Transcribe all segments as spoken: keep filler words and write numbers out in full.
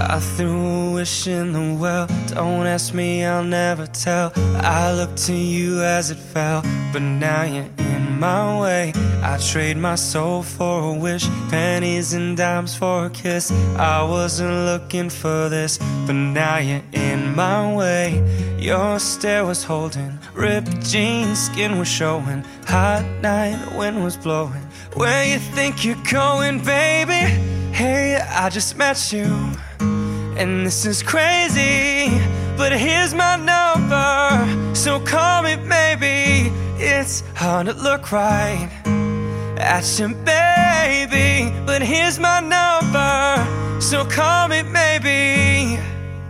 I threw a wish in the well. Don't ask me, I'll never tell. I looked to you as it fell, but now you're in my way. I trade my soul for a wish, pennies and dimes for a kiss. I wasn't looking for this, but now you're in my way. Your stare was holding, ripped jeans, skin was showing. Hot night, wind was blowing. Where you think you're going, baby? Hey, I just met you, and this is crazy, but here's my number, so call me maybe. It's hard to look right at you, baby, but here's my number, so call me maybe.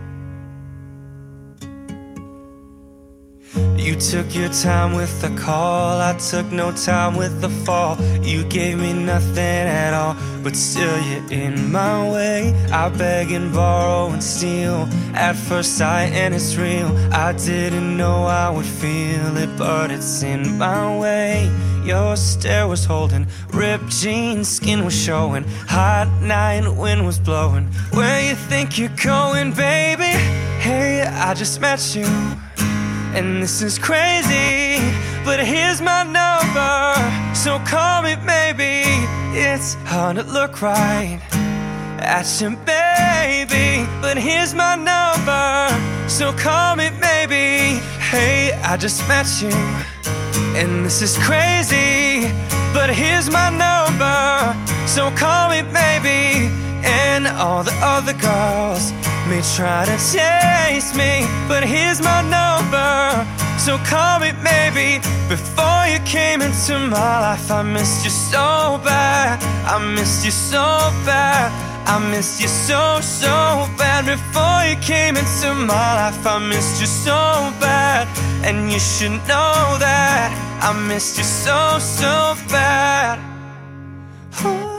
You took your time with the call, I took no time with the fall. You gave me nothing at all, but still you're in my way. I beg and borrow and steal at first sight, and it's real. I didn't know I would feel it, but it's in my way. Your stare was holding, ripped jeans, skin was showing. Hot night, wind was blowing. Where you think you're going, baby? Hey, I just met you, and this is crazy, but here's my number, so call me maybe. It's hard to look right at you, baby, but here's my number, so call me maybe. Hey, I just met you, and this is crazy, but here's my number, so call me maybe. And all the other girls may try to chase me, but here's my number, so call me maybe. Before you came into my life, I missed you so bad. I missed you so bad. I missed you so, so bad. Before you came into my life, I missed you so bad, and you should know that I missed you so, so bad. Ooh.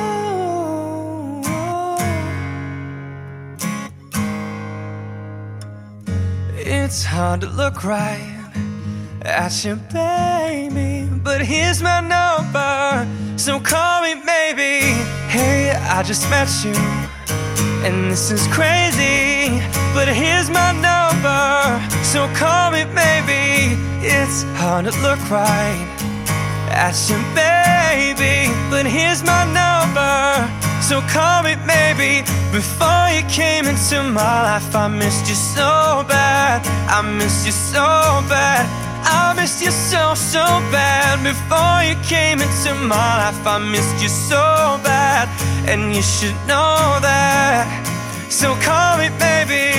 It's hard to look right at you, baby, but here's my number, so call me maybe. Hey, I just met you, and this is crazy, but here's my number, so call me maybe. It's hard to look right at you, baby, but here's my number, so call me maybe. Before you came into my life, I missed you so bad. I missed you so bad. I missed you so, so bad. Before you came into my life, I missed you so bad, and you should know that, so call me baby.